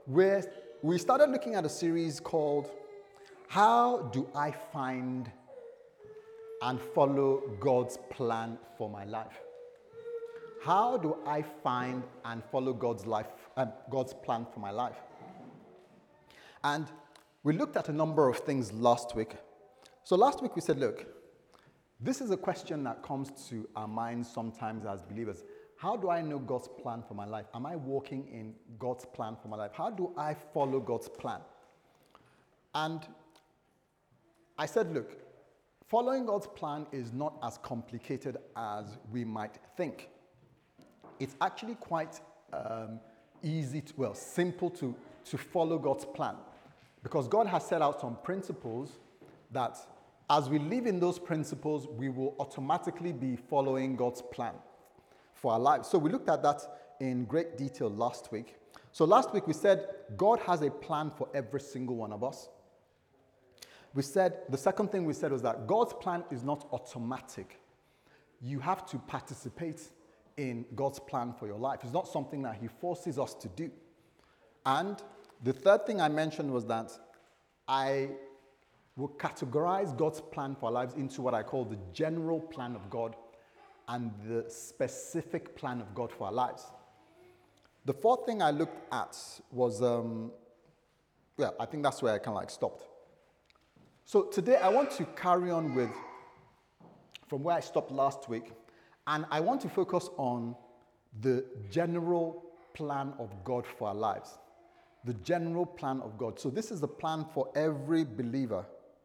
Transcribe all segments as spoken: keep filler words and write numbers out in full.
Where we started looking at a series called How Do I Find and Follow God's Plan for My Life? How do I find and follow God's life, uh, God's plan for my life? And we looked at a number of things last week. So last week we said, look, this is a question that comes to our minds sometimes as believers. How do I know God's plan for my life? Am I walking in God's plan for my life? How do I follow God's plan? And I said, look, following God's plan is not as complicated as we might think. It's actually quite um, easy, to, well, simple to, to follow God's plan. Because God has set out some principles that as we live in those principles, we will automatically be following God's plan for our lives. So we looked at that in great detail last week. So last week we said God has a plan for every single one of us. We said, the second thing we said was that God's plan is not automatic. You have to participate in God's plan for your life. It's not something that He forces us to do. And the third thing I mentioned was that I will categorize God's plan for our lives into what I call the general plan of God and the specific plan of God for our lives. The fourth thing I looked at was, um, well, I think that's where I kind of like stopped. So today I want to carry on with from where I stopped last week, and I want to focus on the general plan of God for our lives. The general plan of God. So this is the plan for every believer.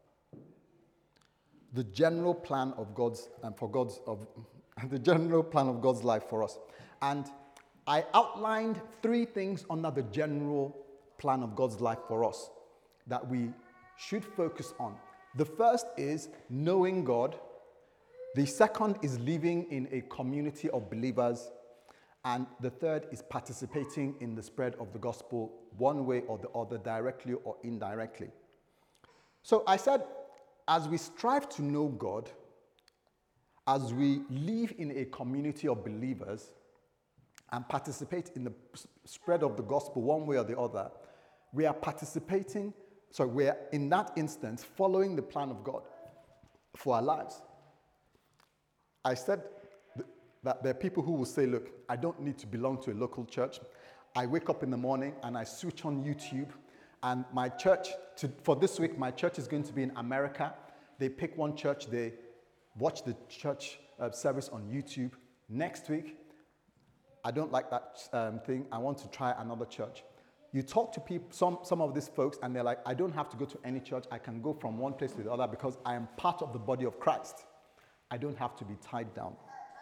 The general plan of God's and for God's of the general plan of God's life for us. And I outlined three things under the general plan of God's life for us that we should focus on. The first is knowing God. The second is living in a community of believers. And the third is participating in the spread of the gospel one way or the other, directly or indirectly. So I said, as we strive to know God, as we live in a community of believers and participate in the spread of the gospel one way or the other, we are participating, so we're in that instance following the plan of God for our lives. I said that there are people who will say, look, I don't need to belong to a local church. I wake up in the morning and I switch on YouTube, and my church, to, for this week, my church is going to be in America. They pick one church, they watch the church uh, service on YouTube. Next week, I don't like that um, thing. I want to try another church. You talk to people, some, some of these folks, and they're like, I don't have to go to any church. I can go from one place to the other because I am part of the body of Christ. I don't have to be tied down.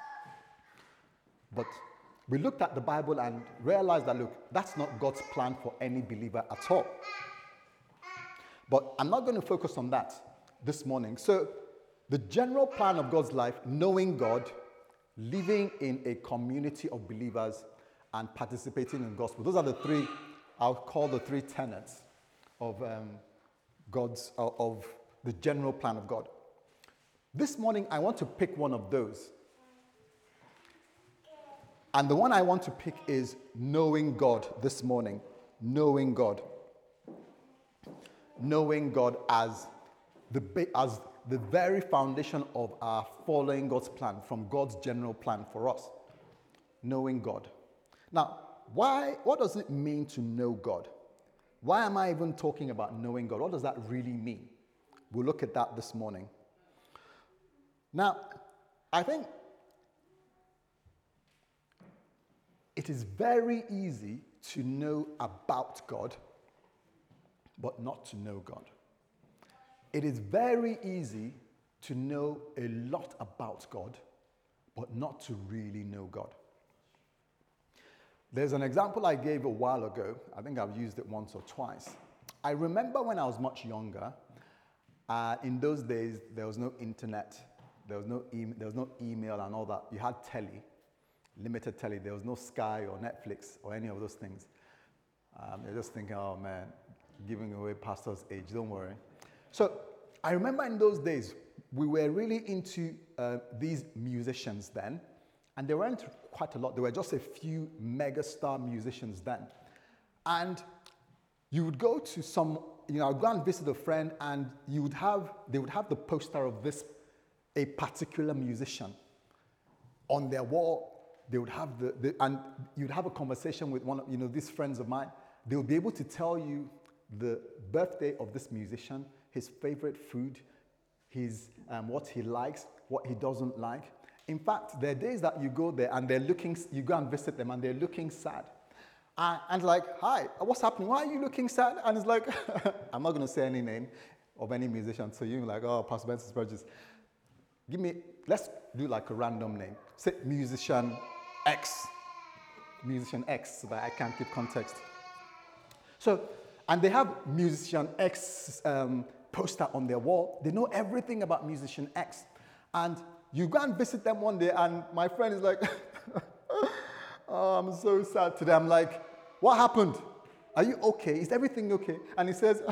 But we looked at the Bible and realized that, look, that's not God's plan for any believer at all. But I'm not going to focus on that this morning. So the general plan of God's life, knowing God, living in a community of believers, and participating in the gospel. Those are the three, I'll call the three tenets of um, God's, uh, of the general plan of God. This morning, I want to pick one of those. And the one I want to pick is knowing God this morning. Knowing God. Knowing God as the, as the very foundation of our following God's plan, from God's general plan for us. Knowing God. Now, why? What does it mean to know God? Why am I even talking about knowing God? What does that really mean? We'll look at that this morning. Now, I think it is very easy to know about God, but not to know God. It is very easy to know a lot about God, but not to really know God. There's an example I gave a while ago. I think I've used it once or twice. I remember when I was much younger, uh, in those days, there was no internet, there was no, e- there was no email and all that. You had telly, limited telly. There was no Sky or Netflix or any of those things. Um, you're just thinking, oh man, giving away pastor's age, don't worry. So I remember in those days, we were really into uh, these musicians then, and there weren't quite a lot. There were just a few megastar musicians then. And You would go to some, you know, go and visit a friend, and you would have, they would have the poster of this, a particular musician on their wall. They would have the, the and you'd have a conversation with one of, you know, these friends of mine. They would be able to tell you the birthday of this musician, his favorite food, his um, what he likes, what he doesn't like. In fact, there are days that you go there and they're looking, you go and visit them and they're looking sad. Uh, and like, hi, what's happening? Why are you looking sad? And it's like, I'm not going to say any name of any musician. So you're like, oh, Pastor Benson Burgess. Give me, let's do like a random name. Say musician X. Musician X, so that I can keep context. So, and they have musician X um, poster on their wall. They know everything about musician X. And you go and visit them one day, and my friend is like, oh, I'm so sad today. I'm like, what happened? Are you okay? Is everything okay? And he says,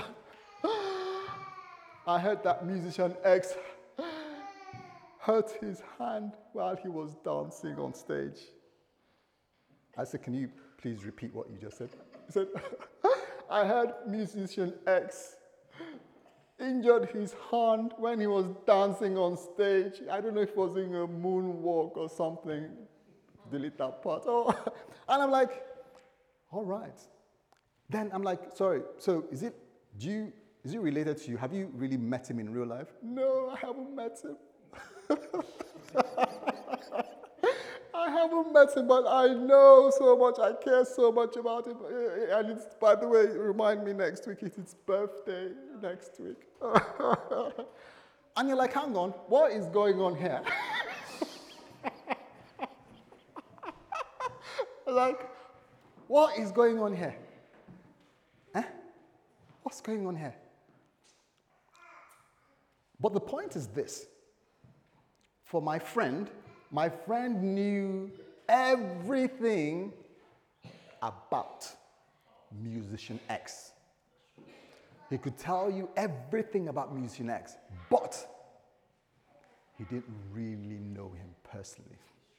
I heard that musician X hurt his hand while he was dancing on stage. I said, can you please repeat what you just said? He said, I heard musician X injured his hand when he was dancing on stage. I don't know if it was in a moonwalk or something. Delete that part. Oh. And I'm like, all right. Then I'm like, sorry, so is it, do you, is it related to you? Have you really met him in real life? No, I haven't met him. I haven't met him, but I know so much. I care so much about him. And it's, by the way, remind me next week. It's his birthday next week. And you're like, hang on, what is going on here? Like, what is going on here? Eh? What's going on here? But the point is this. For my friend, my friend knew everything about musician X. He could tell you everything about musician X, but he didn't really know him personally.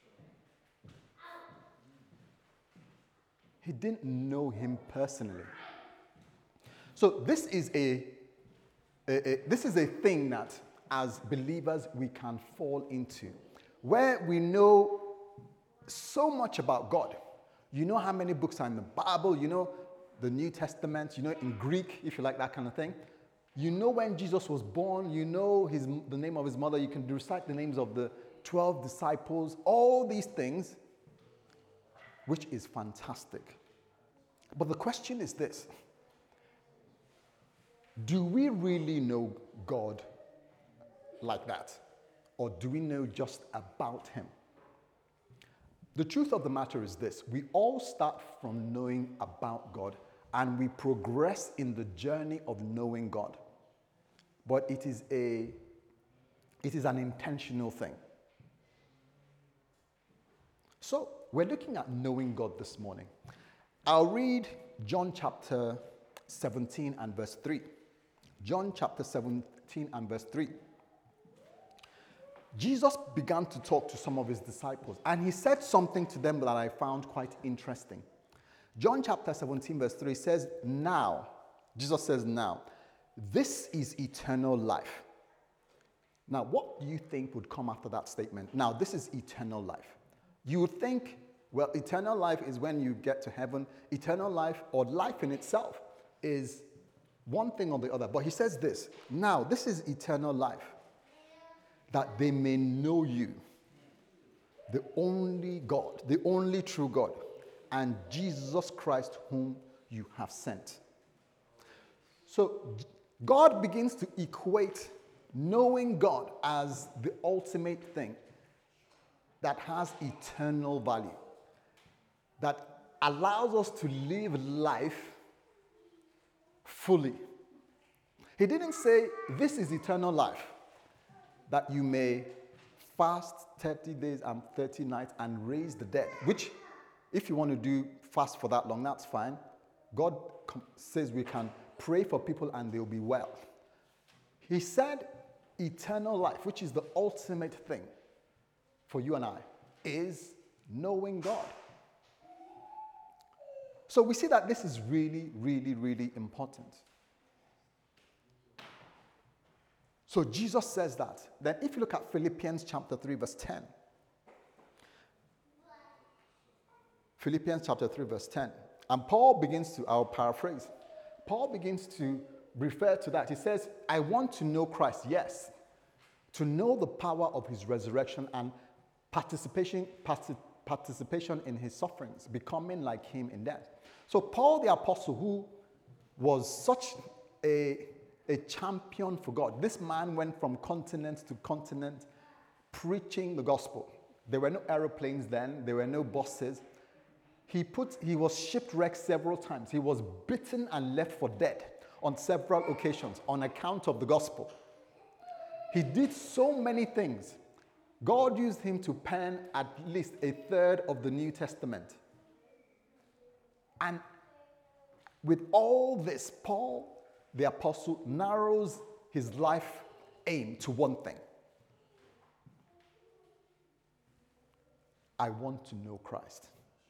He didn't know him personally. So this is a, a, a this is a thing that as believers we can fall into, where we know so much about God. You know how many books are in the Bible, you know the New Testament, you know in Greek, if you like that kind of thing. You know when Jesus was born, you know his, the name of his mother, you can recite the names of the twelve disciples, all these things, which is fantastic. But the question is this: do we really know God like that? Or do we know just about him? The truth of the matter is this: we all start from knowing about God, and we progress in the journey of knowing God. But it is a, it is an intentional thing. So, we're looking at knowing God this morning. I'll read John chapter seventeen and verse three. John chapter seventeen and verse three. Jesus began to talk to some of his disciples, and he said something to them that I found quite interesting. John chapter seventeen verse three says, now, Jesus says now, this is eternal life. Now, what do you think would come after that statement? Now, this is eternal life. You would think, well, eternal life is when you get to heaven. Eternal life, or life in itself, is one thing or the other. But he says this, now, this is eternal life, that they may know you, the only God, the only true God, and Jesus Christ whom you have sent. So God begins to equate knowing God as the ultimate thing that has eternal value, that allows us to live life fully. He didn't say, this is eternal life, that you may fast thirty days and thirty nights and raise the dead, which, if you want to do fast for that long, that's fine. God says we can pray for people and they'll be well. He said eternal life, which is the ultimate thing for you and I, is knowing God. So we see that this is really, really, really important. So Jesus says that. Then if you look at Philippians chapter three, verse ten. Philippians chapter three, verse ten. And Paul begins to, I'll paraphrase. Paul begins to refer to that. He says, I want to know Christ, yes. To know the power of his resurrection and participation, partic- participation in his sufferings, becoming like him in death. So Paul the apostle, who was such a, a champion for God, this man went from continent to continent preaching the gospel. There were no aeroplanes then, there were no buses. He, put, he was shipwrecked several times. He was beaten and left for dead on several occasions on account of the gospel. He did so many things. God used him to pen at least a third of the New Testament. And with all this, Paul, the apostle, narrows his life aim to one thing. I want to know Christ.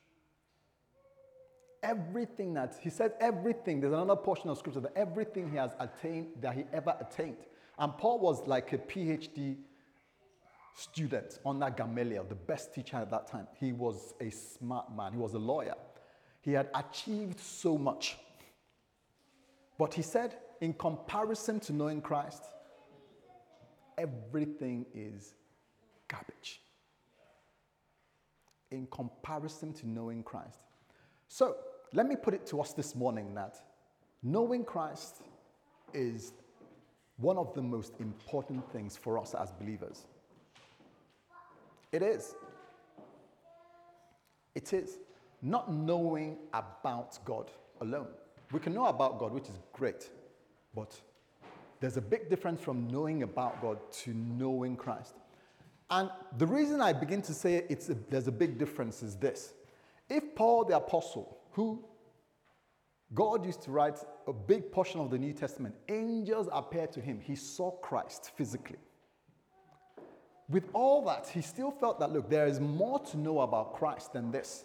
Everything that, he said everything, there's another portion of scripture that everything he has attained, that he ever attained. And Paul was like a PhD student under Gamaliel, the best teacher at that time. He was a smart man. He was a lawyer. He had achieved so much. But he said, in comparison to knowing Christ, everything is garbage. In comparison to knowing Christ. So, let me put it to us this morning that knowing Christ is one of the most important things for us as believers. It is. It is. Not knowing about God alone. We can know about God, which is great, but there's a big difference from knowing about God to knowing Christ. And the reason I begin to say it's a, there's a big difference is this. If Paul the apostle, who God used to write a big portion of the New Testament, angels appeared to him, he saw Christ physically. With all that, he still felt that, look, there is more to know about Christ than this.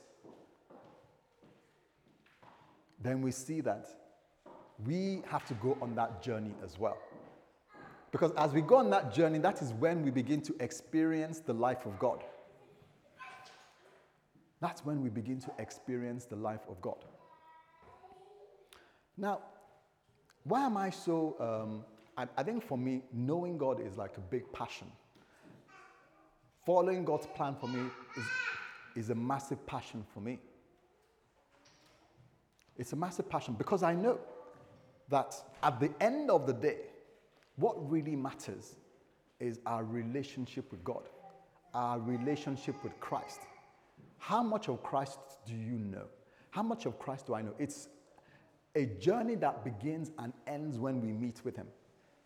Then we see that we have to go on that journey as well. Because as we go on that journey, that is when we begin to experience the life of God. That's when we begin to experience the life of God. Now, why am I so, um, I, I think for me, knowing God is like a big passion. Following God's plan for me is, is a massive passion for me. It's a massive passion because I know that at the end of the day, what really matters is our relationship with God, our relationship with Christ. How much of Christ do you know? How much of Christ do I know? It's a journey that begins and ends when we meet with him.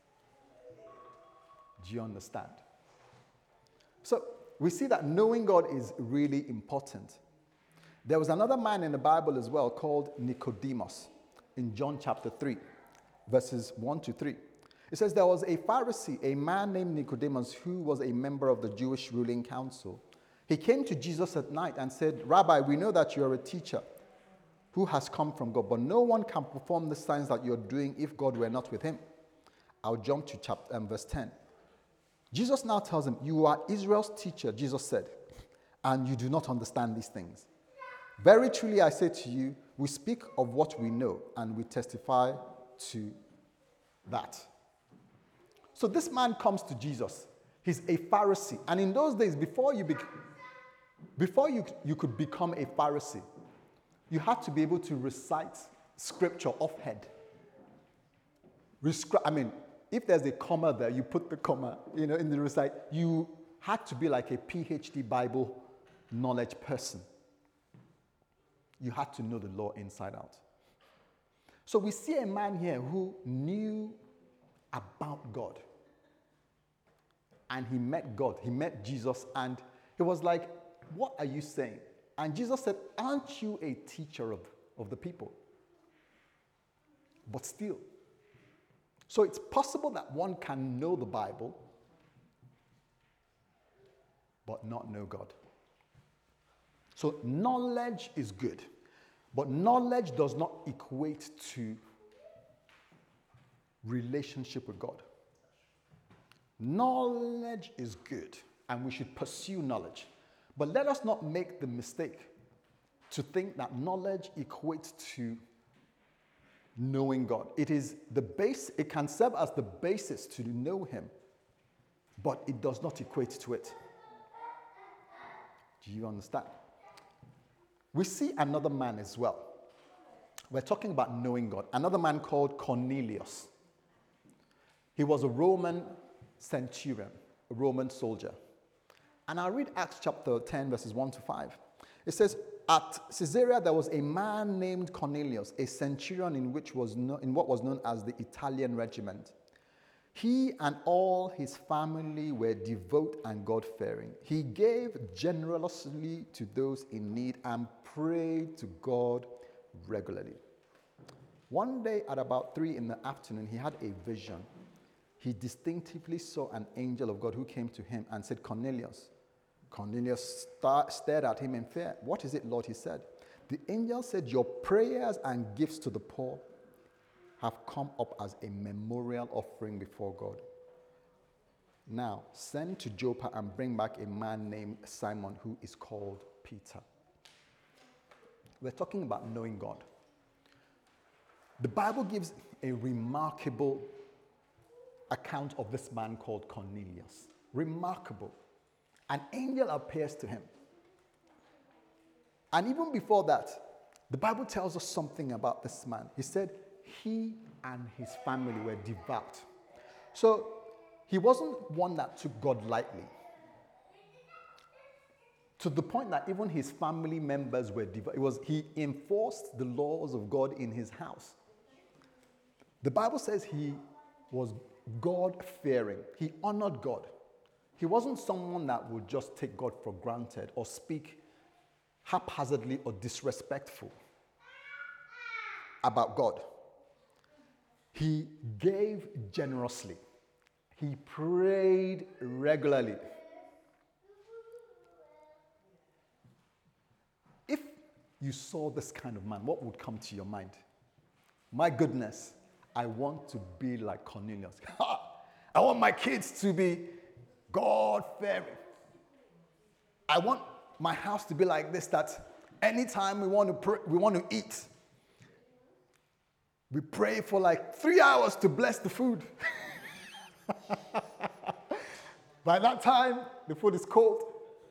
Do you understand? So we see that knowing God is really important. There was another man in the Bible as well called Nicodemus in John chapter three, verses one to three. It says, there was a Pharisee, a man named Nicodemus, who was a member of the Jewish ruling council. He came to Jesus at night and said, Rabbi, we know that you are a teacher who has come from God, but no one can perform the signs that you're doing if God were not with him. I'll jump to chapter, um, verse ten. Jesus now tells him, you are Israel's teacher, Jesus said, and you do not understand these things. Very truly I say to you, we speak of what we know, and we testify to that. So this man comes to Jesus. He's a Pharisee. And in those days, before you, be, before you, you could become a Pharisee, you had to be able to recite scripture off head. Rescri- I mean, if there's a comma there, you put the comma, you know, in the recite. You had to be like a PhD Bible knowledge person. You had to know the law inside out. So we see a man here who knew about God. And he met God. He met Jesus. And he was like, what are you saying? And Jesus said, aren't you a teacher of, of the people? But still. So it's possible that one can know the Bible, but not know God. So knowledge is good. But knowledge does not equate to relationship with God. Knowledge is good, and we should pursue knowledge. But let us not make the mistake to think that knowledge equates to knowing God. It is the base, it can serve as the basis to know Him, but it does not equate to it. Do you understand? We see another man as well. We're talking about knowing God. Another man called Cornelius. He was a Roman centurion, a Roman soldier. And I'll read Acts chapter ten, verses one to five. It says, at Caesarea there was a man named Cornelius, a centurion in which was no, in what was known as the Italian regiment. He and all his family were devout and God-fearing. He gave generously to those in need and prayed to God regularly. One day at about three in the afternoon, he had a vision. He distinctively saw an angel of God who came to him and said, Cornelius. Cornelius star- stared at him in fear. What is it, Lord? He said. The angel said, your prayers and gifts to the poor have come up as a memorial offering before God. Now, send to Joppa and bring back a man named Simon who is called Peter. We're talking about knowing God. The Bible gives a remarkable account of this man called Cornelius. Remarkable. An angel appears to him. And even before that, the Bible tells us something about this man. He said he and his family were devout. So he wasn't one that took God lightly. To the point that even his family members were devout. It was, he enforced the laws of God in his house. The Bible says he was God-fearing. He honored God. He wasn't someone that would just take God for granted or speak haphazardly or disrespectful about God. He gave generously. He prayed regularly. If you saw this kind of man, what would come to your mind? My goodness, I want to be like Cornelius. I want my kids to be God-fearing. I want my house to be like this, that anytime we want to pray, we want to eat, we pray for like three hours to bless the food. By that time, the food is cold.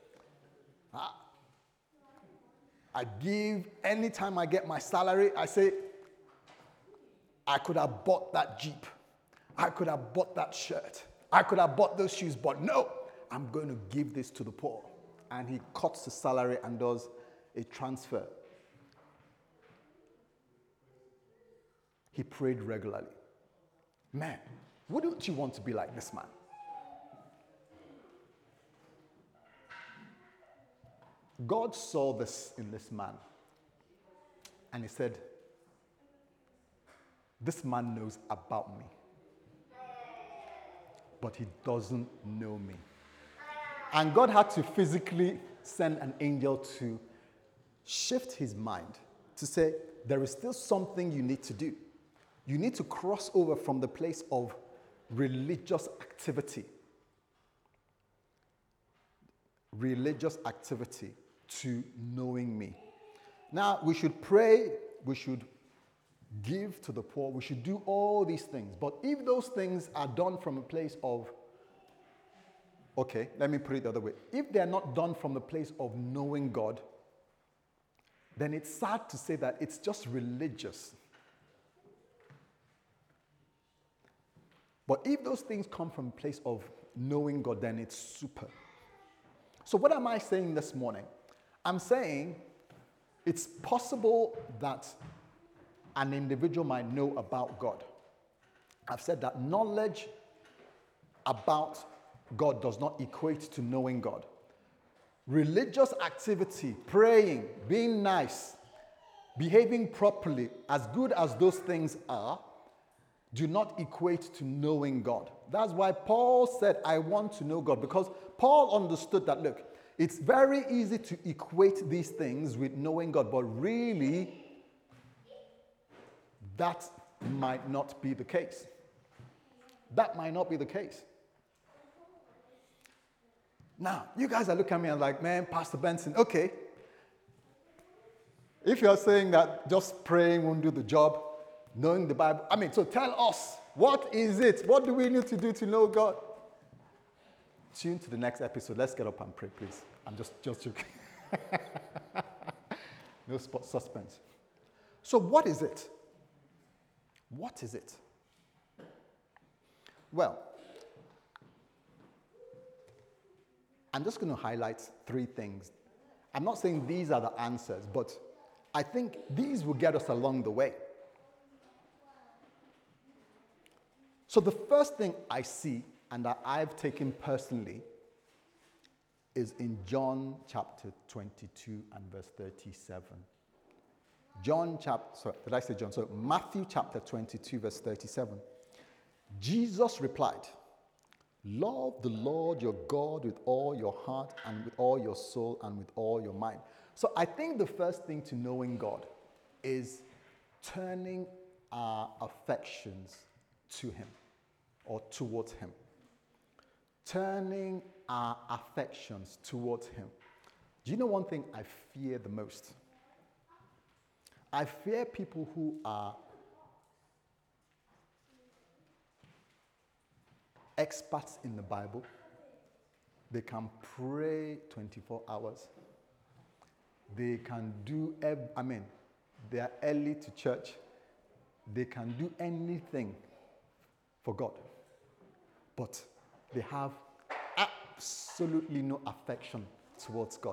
I give, anytime I get my salary, I say, I could have bought that Jeep. I could have bought that shirt. I could have bought those shoes, but no, I'm going to give this to the poor. And he cuts the salary and does a transfer. He prayed regularly. Man, wouldn't you want to be like this man? God saw this in this man. And he said, this man knows about me, but he doesn't know me. And God had to physically send an angel to shift his mind, to say, there is still something you need to do. You need to cross over from the place of religious activity, religious activity, to knowing me. Now, we should pray, we should give to the poor, we should do all these things. But if those things are done from a place of, okay, let me put it the other way. If they're not done from the place of knowing God, then it's sad to say that it's just religious. But if those things come from a place of knowing God, then it's super. So what am I saying this morning? I'm saying it's possible that an individual might know about God. I've said that knowledge about God does not equate to knowing God. Religious activity, praying, being nice, behaving properly, as good as those things are, do not equate to knowing God. That's why Paul said, I want to know God, because Paul understood that, look, it's very easy to equate these things with knowing God, but really, that might not be the case. That might not be the case. Now, you guys are looking at me and like, man, Pastor Benson, okay. If you're saying that just praying won't do the job, knowing the Bible, I mean, so tell us, what is it? What do we need to do to know God? Tune to the next episode. Let's get up and pray, please. I'm just, just joking. No spot suspense. So what is it? What is it? Well, I'm just going to highlight three things. I'm not saying these are the answers, but I think these will get us along the way. So the first thing I see and that I've taken personally is in John chapter twenty-two and verse thirty-seven. John chapter, sorry, did I say John? So Matthew chapter twenty-two, verse thirty-seven. Jesus replied, love the Lord your God with all your heart and with all your soul and with all your mind. So I think the first thing to knowing God is turning our affections to him or towards him. Turning our affections towards him. Do you know one thing I fear the most? I fear people who are experts in the Bible. They can pray twenty-four hours. They can do, ev- I mean, they are early to church. They can do anything for God. But they have absolutely no affection towards God.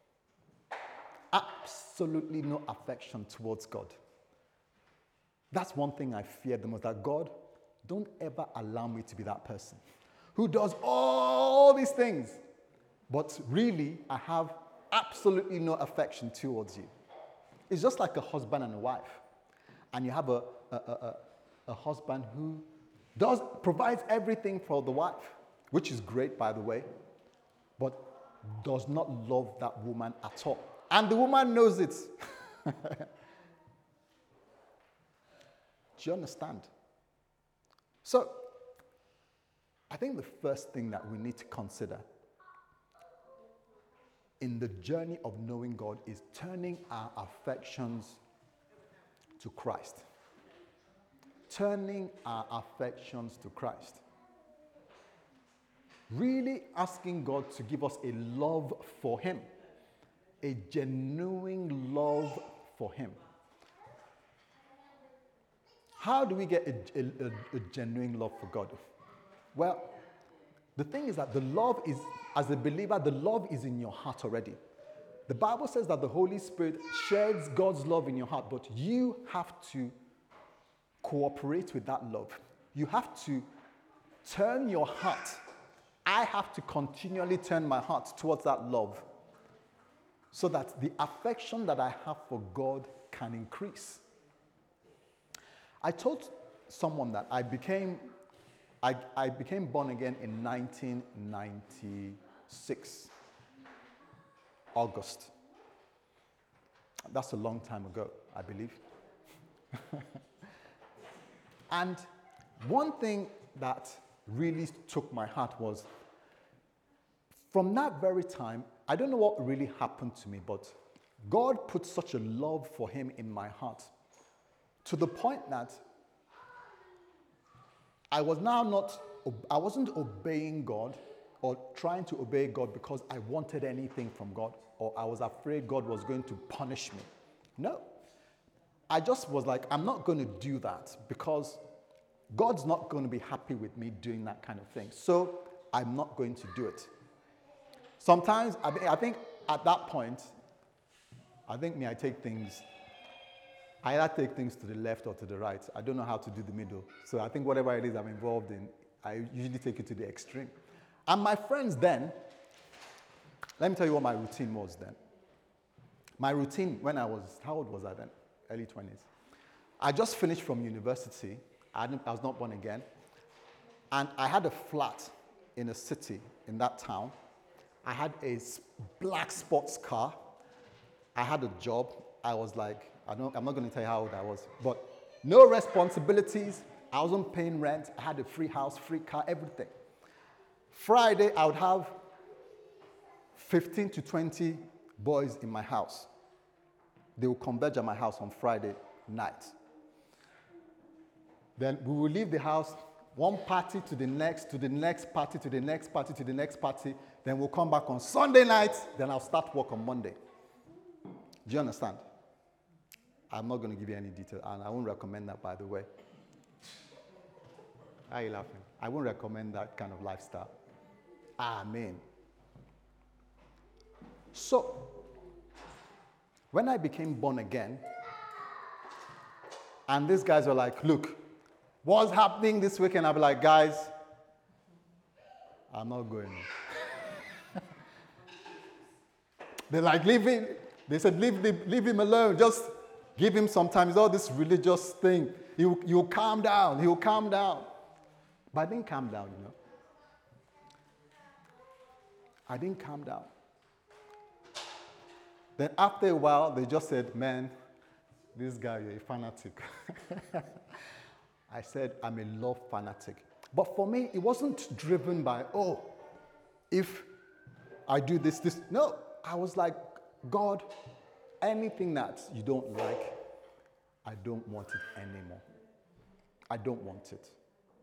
Absolutely no affection towards God. That's one thing I fear the most, that God, don't ever allow me to be that person who does all these things, but really I have absolutely no affection towards you. It's just like a husband and a wife. And you have a, a, a, a husband who does provides everything for the wife, which is great, by the way, but does not love that woman at all. And the woman knows it. Do you understand? So, I think the first thing that we need to consider in the journey of knowing God is turning our affections to Christ. Turning our affections to Christ. Really asking God to give us a love for him. A genuine love for him. How do we get a, a, a genuine love for God? Well, the thing is that the love is, as a believer, the love is in your heart already. The Bible says that the Holy Spirit sheds God's love in your heart, but you have to cooperate with that love. You have to turn your heart. I have to continually turn my heart towards that love so that the affection that I have for God can increase. I told someone that I became, I, I became born again in nineteen ninety-six, August. That's a long time ago, I believe. And one thing that really took my heart was, from that very time, I don't know what really happened to me, but God put such a love for him in my heart to the point that I was now not, I wasn't obeying God or trying to obey God because I wanted anything from God or I was afraid God was going to punish me. No. I just was like, I'm not going to do that because God's not going to be happy with me doing that kind of thing. So I'm not going to do it. Sometimes, I, I think at that point, I think me, I take things, I either take things to the left or to the right. I don't know how to do the middle. So I think whatever it is I'm involved in, I usually take it to the extreme. And my friends then, let me tell you what my routine was then. My routine when I was, how old was I then? Early twenties. I just finished from university. I, I was not born again. And I had a flat in a city in that town. I had a black sports car. I had a job. I was like, I don't, I'm not going to tell you how old I was, but No responsibilities. I wasn't paying rent. I had a free house, free car, everything. Friday, I would have fifteen to twenty boys in my house. They will converge at my house on Friday night. Then we will leave the house, one party to the next, to the next party, to the next party, to the next party. Then we'll come back on Sunday night. Then I'll start work on Monday. Do you understand? I'm not going to give you any detail, and I won't recommend that, by the way. Why are you laughing? I won't recommend that kind of lifestyle. Amen. So, when I became born again, and these guys were like, look, what's happening this weekend? I'll be like, guys, I'm not going. They're like, leave him. They said, leave, leave, leave him alone. Just give him some time. It's all this religious thing. He'll, he'll calm down. He'll calm down. But I didn't calm down, you know. I didn't calm down. Then after a while, they just said, man, this guy, you're a fanatic. I said, I'm a love fanatic. But for me, it wasn't driven by, oh, if I do this, this. No, I was like, God, anything that you don't like, I don't want it anymore. I don't want it.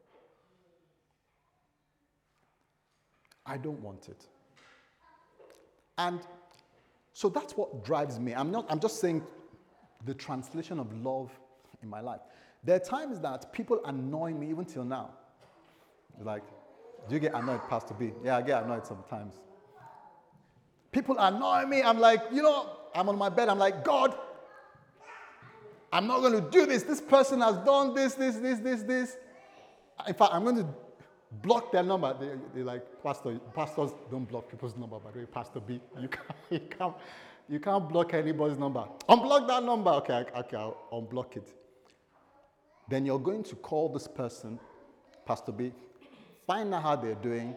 I don't want it. And so that's what drives me. I'm not, I'm just saying the translation of love in my life. There are times that people annoy me even till now. Like, do you get annoyed, Pastor B? Yeah, I get annoyed sometimes. People annoy me. I'm like, you know, I'm on my bed. I'm like, God, I'm not going to do this. This person has done this, this, this, this, this. In fact, I'm going to block their number. They, they're like, Pastor, pastors don't block people's number, by the way, Pastor B. You can't, you can't, you can't block anybody's number. Unblock that number. Okay, okay, I'll unblock it. Then you're going to call this person, Pastor B, find out how they're doing,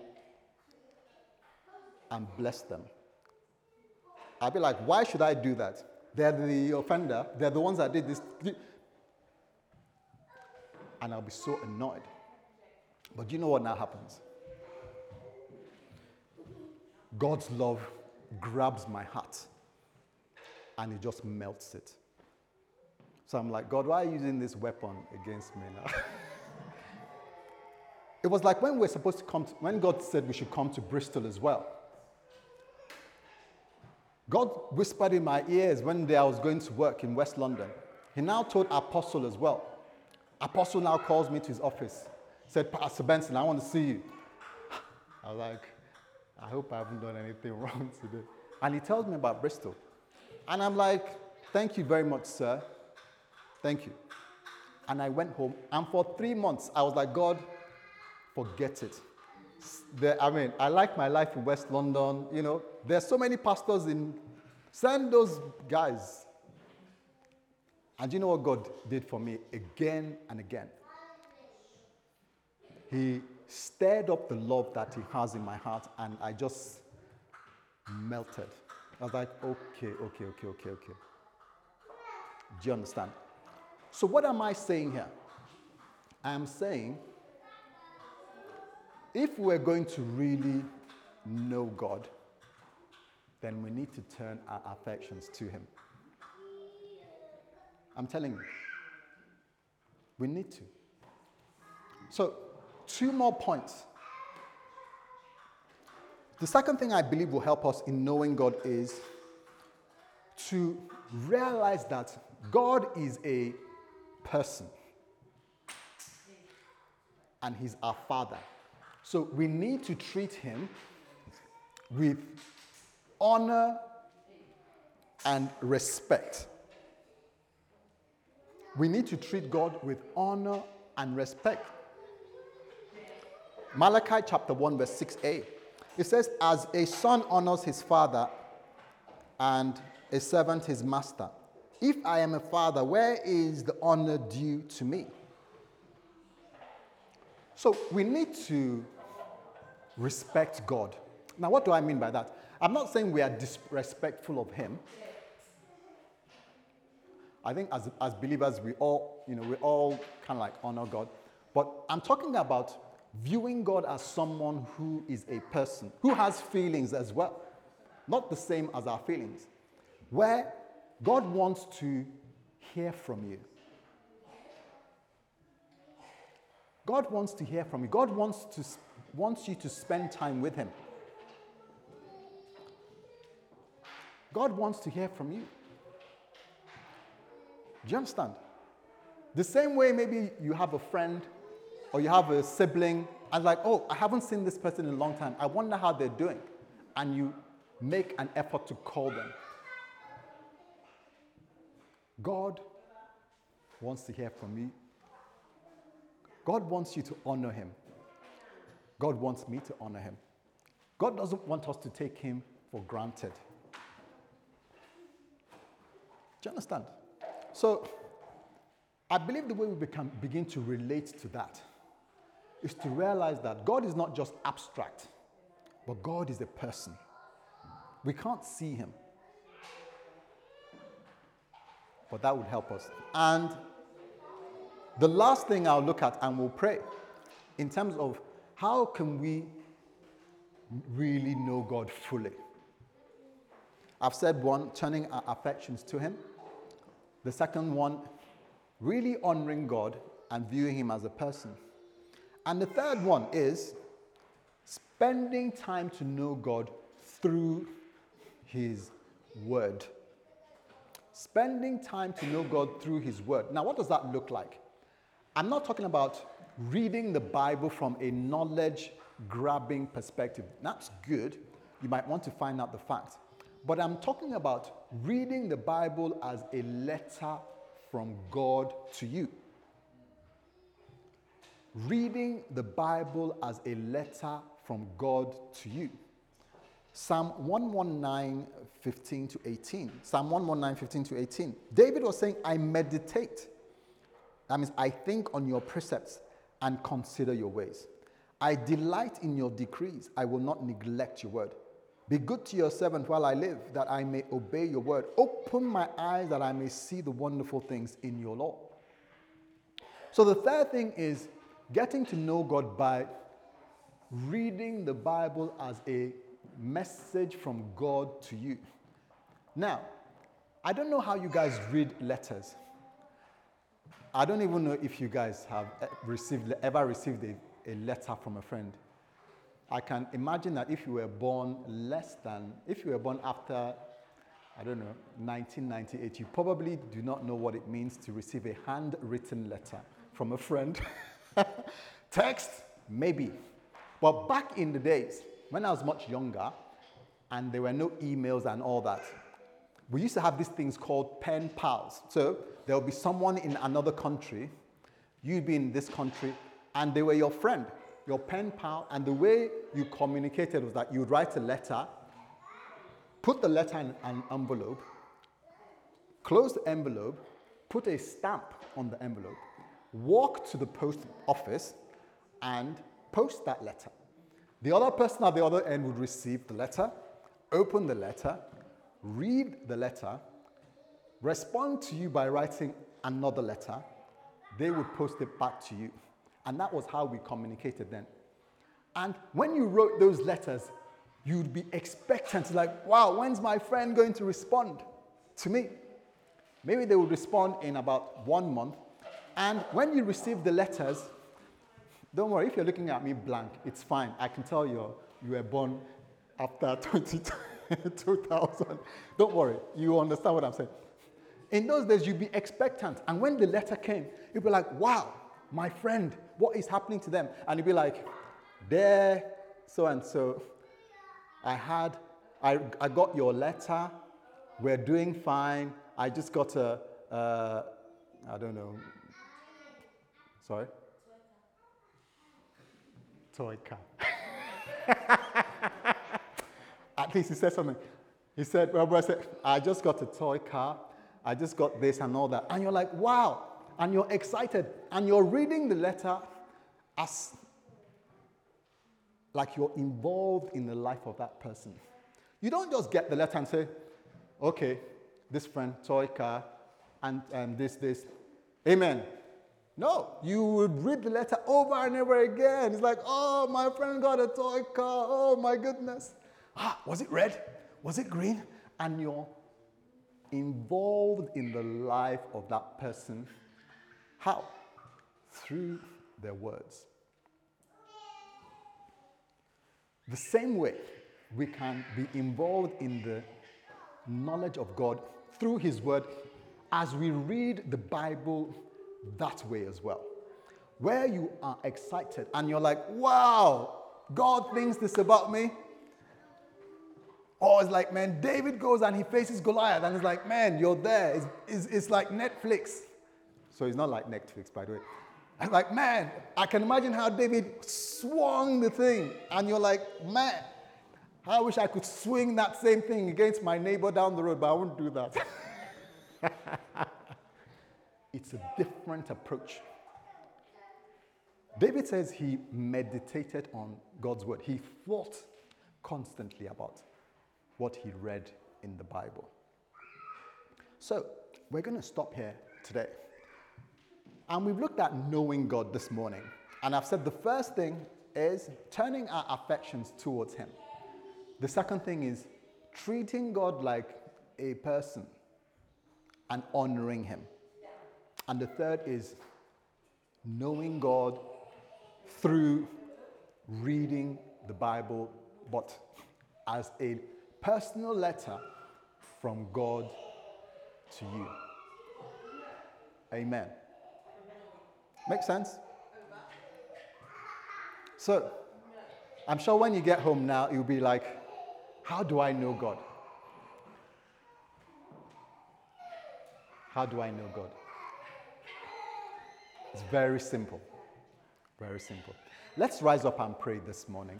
and bless them. I'll be like, why should I do that? They're the offender. They're the ones that did this. And I'll be so annoyed. But do you know what now happens? God's love grabs my heart and it just melts it. So I'm like, God, why are you using this weapon against me now? It was like when we were supposed to come to, when God said we should come to Bristol as well. God whispered in my ears when I was going to work in West London. He now told Apostle as well. Apostle now calls me to his office. Said, Pastor Benson, I want to see you. I was like, I hope I haven't done anything wrong today. And he tells me about Bristol. And I'm like, thank you very much, sir. Thank you. And I went home. And for three months, I was like, God, forget it. The, I mean, I like my life in West London. You know, there's so many pastors in. Send those guys. And you know what God did for me again and again? He stirred up the love that he has in my heart, and I just melted. I was like, okay, okay, okay, okay, okay. Do you understand? So what am I saying here? I am saying, if we're going to really know God, then we need to turn our affections to him. I'm telling you. We need to. So, two more points. The second thing I believe will help us in knowing God is to realize that God is a person. And he's our Father. So we need to treat him with honor and respect. We need to treat God with honor and respect. Malachi chapter one verse six a. It says, as a son honors his father and a servant his master. If I am a father, where is the honor due to me? So we need to respect God. Now, what do I mean by that? I'm not saying we are disrespectful of him. I think as, as believers, we all, you know, we all kind of like honor God. But I'm talking about viewing God as someone who is a person, who has feelings as well. Not the same as our feelings. Where God wants to hear from you. God wants to hear from you. God wants to wants you to spend time with him. God wants to hear from you. Do you understand? The same way maybe you have a friend or you have a sibling and like, oh, I haven't seen this person in a long time. I wonder how they're doing. And you make an effort to call them. God wants to hear from you. God wants you to honor him. God wants me to honor him. God doesn't want us to take him for granted. Do you understand? So, I believe the way we become, begin to relate to that is to realize that God is not just abstract, but God is a person. We can't see him. But that would help us. And the last thing I'll look at, and we'll pray, in terms of how can we really know God fully? I've said one, turning our affections to him. The second one, really honoring God and viewing him as a person. And the third one is spending time to know God through his word. Spending time to know God through his word. Now, what does that look like? I'm not talking about reading the Bible from a knowledge-grabbing perspective. That's good. You might want to find out the facts. But I'm talking about reading the Bible as a letter from God to you. Reading the Bible as a letter from God to you. Psalm one nineteen, fifteen to eighteen. Psalm one nineteen, fifteen to eighteen. David was saying, I meditate. That means I think on your precepts and consider your ways. I delight in your decrees. I will not neglect your word. Be good to your servant while I live, that I may obey your word. Open my eyes that I may see the wonderful things in your law. So the third thing is getting to know God by reading the Bible as a message from God to you. Now, I don't know how you guys read letters. I don't even know if you guys have received, ever received a, a letter from a friend. I can imagine that if you were born less than, if you were born after, I don't know, nineteen ninety-eight, you probably do not know what it means to receive a handwritten letter from a friend. Text, maybe. But back in the days, when I was much younger, and there were no emails and all that, we used to have these things called pen pals. So there would be someone in another country, you'd be in this country, and they were your friend, your pen pal, and the way you communicated was that you would write a letter, put the letter in an envelope, close the envelope, put a stamp on the envelope, walk to the post office, and post that letter. The other person at the other end would receive the letter, open the letter, read the letter, respond to you by writing another letter. They would post it back to you. And that was how we communicated then. And when you wrote those letters, you'd be expectant, like, wow, when's my friend going to respond to me? Maybe they would respond in about one month. And when you receive the letters, don't worry, if you're looking at me blank, it's fine. I can tell you you were born after two thousand. Don't worry, you understand what I'm saying. In those days, you'd be expectant. And when the letter came, you'd be like, wow, my friend, what is happening to them? And you'd be like, there, so-and-so, I had, I, I got your letter, we're doing fine, I just got a, uh, I don't know, sorry? Toy car. At least he said something. He said, well, brother said, I just got a toy car, I just got this and all that. And you're like, wow. And you're excited. And you're reading the letter as like you're involved in the life of that person. You don't just get the letter and say, okay, this friend, toy car, and, and this, this. Amen. No, you would read the letter over and over again. It's like, oh, my friend got a toy car. Oh, my goodness. Ah, was it red? Was it green? And you're involved in the life of that person. How? Through their words. The same way we can be involved in the knowledge of God through His Word as we read the Bible that way as well. Where you are excited and you're like, wow, God thinks this about me. Or it's like, man, David goes and he faces Goliath and it's like, man, you're there. It's, it's, it's like Netflix. So it's not like Netflix, by the way. I'm like, man, I can imagine how David swung the thing. And you're like, man, I wish I could swing that same thing against my neighbor down the road, but I won't do that. It's a different approach. David says he meditated on God's word. He thought constantly about what he read in the Bible. So, we're going to stop here today. And we've looked at knowing God this morning. And I've said the first thing is turning our affections towards Him. The second thing is treating God like a person and honoring Him. And the third is knowing God through reading the Bible, but as a personal letter from God to you. Amen. Make sense? So, I'm sure when you get home now, you'll be like, how do I know God? How do I know God? It's very simple. Very simple. Let's rise up and pray this morning.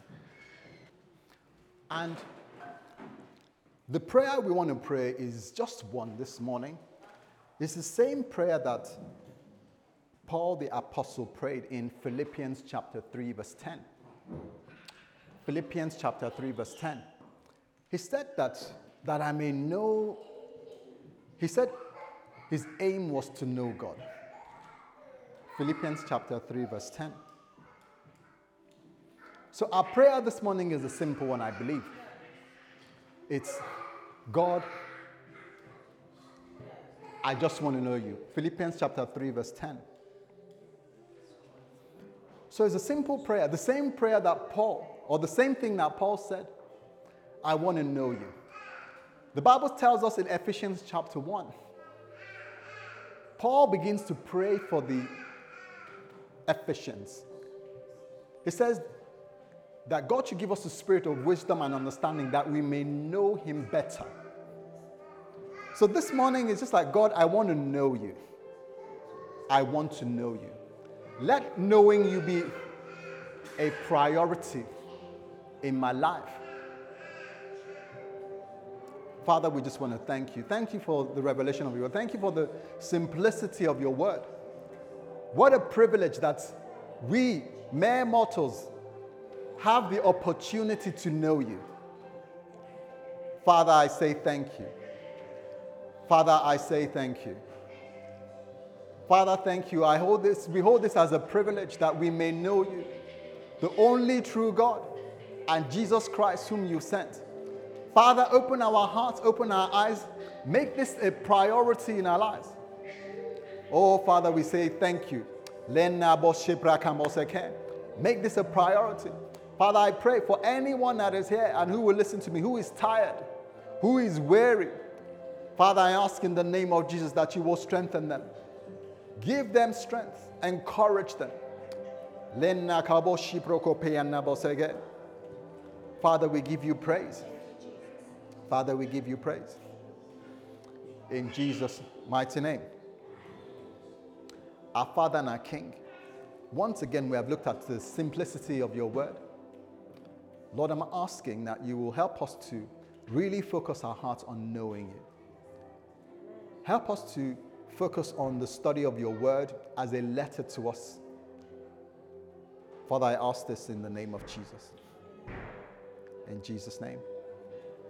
And the prayer we want to pray is just one this morning. It's the same prayer that Paul the Apostle prayed in Philippians chapter three, verse ten. Philippians chapter three, verse ten. He said that, that I may know, he said his aim was to know God. Philippians chapter three, verse ten. So our prayer this morning is a simple one, I believe. It's, God, I just want to know you. Philippians chapter three, verse ten. So it's a simple prayer, the same prayer that Paul, or the same thing that Paul said, I want to know you. The Bible tells us in Ephesians chapter one, Paul begins to pray for the Ephesians. He says that God should give us the spirit of wisdom and understanding that we may know Him better. So this morning it's just like, God, I want to know you. I want to know you. Let knowing you be a priority in my life. Father, we just want to thank you. Thank you for the revelation of your word. Thank you for the simplicity of your word. What a privilege that we, mere mortals, have the opportunity to know you. Father, I say thank you. Father, I say thank you. Father, thank you. I hold this, we hold this as a privilege that we may know you, the only true God, and Jesus Christ whom you sent. Father, open our hearts, open our eyes, make this a priority in our lives. Oh, Father, we say thank you. Make this a priority. Father, I pray for anyone that is here and who will listen to me, who is tired, who is weary. Father, I ask in the name of Jesus that you will strengthen them. Give them strength. Encourage them. Father, we give you praise. Father, we give you praise. In Jesus' mighty name. Our Father and our King, once again we have looked at the simplicity of your word. Lord, I'm asking that you will help us to really focus our hearts on knowing you. Help us to focus on the study of your word as a letter to us. Father, I ask this in the name of Jesus. In Jesus' name.